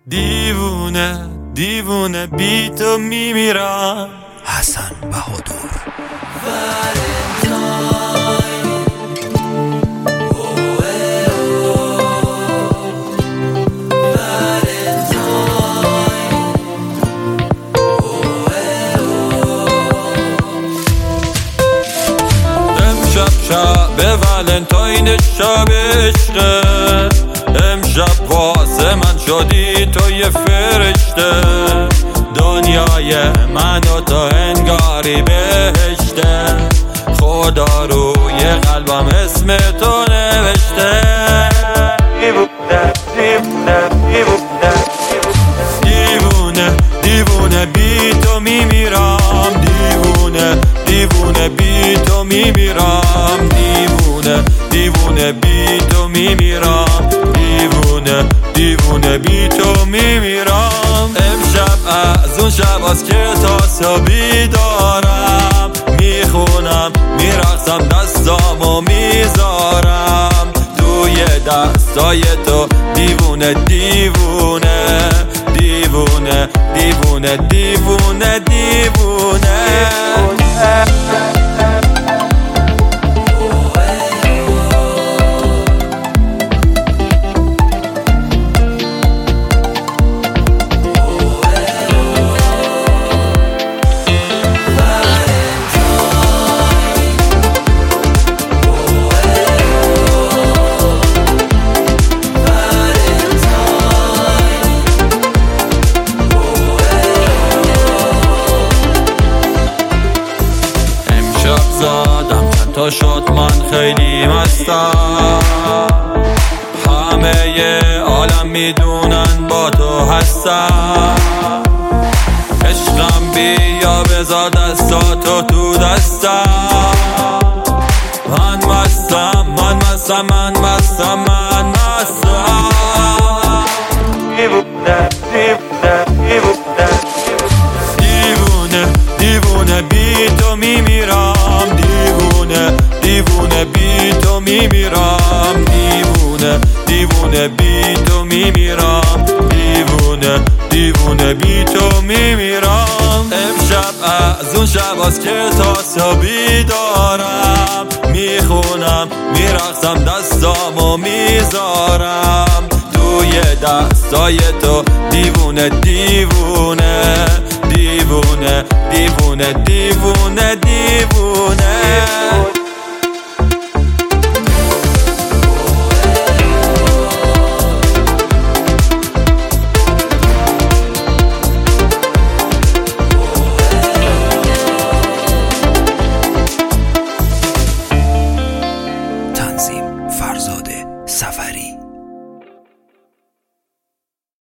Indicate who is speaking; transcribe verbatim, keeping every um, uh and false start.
Speaker 1: دیوونه دیوونه بی تو میمیرم.
Speaker 2: حسن بهادر.
Speaker 1: امشب شب ولنتاین شب عشقه، امشب واسه من شدی تو یه فرشته، دنیای من و تو انگاری بهشته، خدا روی قلبم اسم تو نوشته. دیوونه دیوونه دیوونه دیوونه دیوونه بی تو میمیرم. دیوونه دیوونه بی تو میمیرم. دیوونه دیوونه بی تو میمیرم. دیوونه دیوونه بی تو میمیرم. امشب از اون شب از که تا صبح دارم میخونم میرقصم دستامو میذارم توی دستای تو. دیوونه دیوونه دیوونه دیوونه دیوونه دیوونه زادم چند تا شد من خیلی مستم، همه ی عالم میدونن با تو هستم. عشقم بیا بذار دستاتو تو دستم. من مستم من مستم من مستم من مستم. دیوونه دیوونه دیوونه دیوونه دیوونه بی تو میمیرم. دیوونه دیوونه بی تو میمیرم. دیوونه دیوونه بی تو میمیرم. دیوونه دیوونه بی تو میمیرم. امشب از اون شب از که تا صبح دارم میخونم میرقصم دستامو میذارم توی دستای تو. دیوونه دیوونه دیوونه دیوونه دیوونه دیوونه
Speaker 2: تنظیم فرزاد سفری.